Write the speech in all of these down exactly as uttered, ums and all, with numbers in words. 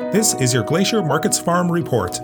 This is your Glacier Markets Farm Report.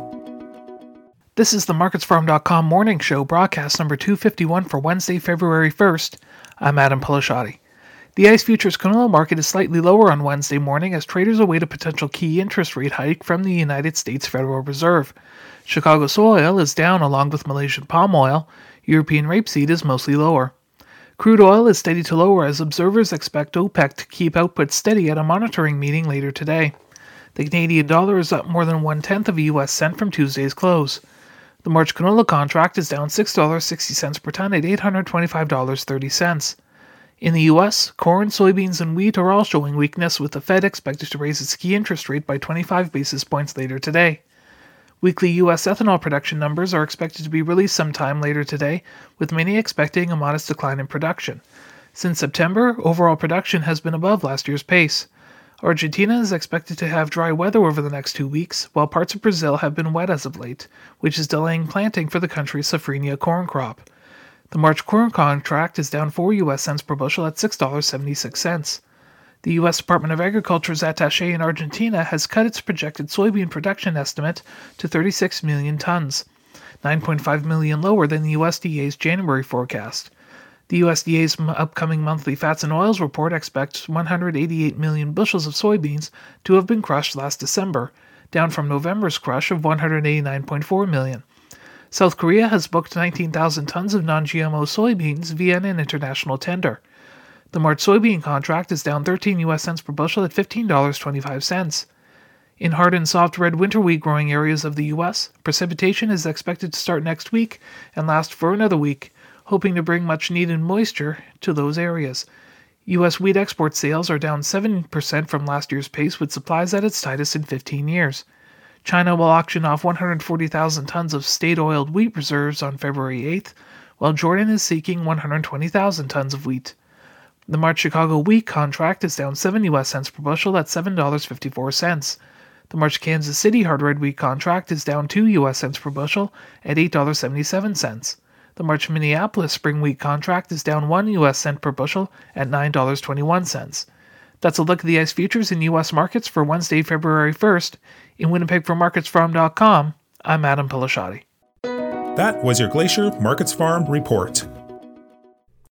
This is the markets farm dot com morning show, broadcast number two fifty-one for Wednesday, February first. I'm Adam Peleshotti. The ICE futures canola market is slightly lower on Wednesday morning as traders await a potential key interest rate hike from the United States Federal Reserve. Chicago soy oil is down along with Malaysian palm oil. European rapeseed is mostly lower. Crude oil is steady to lower as observers expect OPEC to keep output steady at a monitoring meeting later today. The Canadian dollar is up more than one-tenth of a U S cent from Tuesday's close. The March canola contract is down six dollars and sixty cents per ton at eight hundred twenty-five dollars and thirty cents. In the U S, corn, soybeans, and wheat are all showing weakness, with the Fed expected to raise its key interest rate by twenty-five basis points later today. Weekly U S ethanol production numbers are expected to be released sometime later today, with many expecting a modest decline in production. Since September, overall production has been above last year's pace. Argentina is expected to have dry weather over the next two weeks, while parts of Brazil have been wet as of late, which is delaying planting for the country's safrinha corn crop. The March corn contract is down four U S cents per bushel at six dollars and seventy-six cents. The U S Department of Agriculture's attaché in Argentina has cut its projected soybean production estimate to thirty-six million tons, nine point five million lower than the U S D A's January forecast. The U S D A's upcoming monthly fats and oils report expects one hundred eighty-eight million bushels of soybeans to have been crushed last December, down from November's crush of one hundred eighty-nine point four million. South Korea has booked nineteen thousand tons of non-G M O soybeans via an international tender. The March soybean contract is down thirteen U S cents per bushel at fifteen dollars and twenty-five cents. In hard and soft red winter wheat growing areas of the U S, precipitation is expected to start next week and last for another week, hoping to bring much needed moisture to those areas. U S wheat export sales are down seven percent from last year's pace, with supplies at its tightest in fifteen years. China will auction off one hundred forty thousand tons of state-oiled wheat reserves on February eighth, while Jordan is seeking one hundred twenty thousand tons of wheat. The March Chicago wheat contract is down seven U S cents per bushel at seven dollars and fifty-four cents. The March Kansas City hard red wheat contract is down two U S cents per bushel at eight dollars and seventy-seven cents. The March Minneapolis spring wheat contract is down one U S cent per bushel at nine dollars and twenty-one cents. That's a look at the ICE futures in U S markets for Wednesday, February first. In Winnipeg for markets farm dot com, I'm Adam Peleshotti. That was your Glacier Markets Farm Report.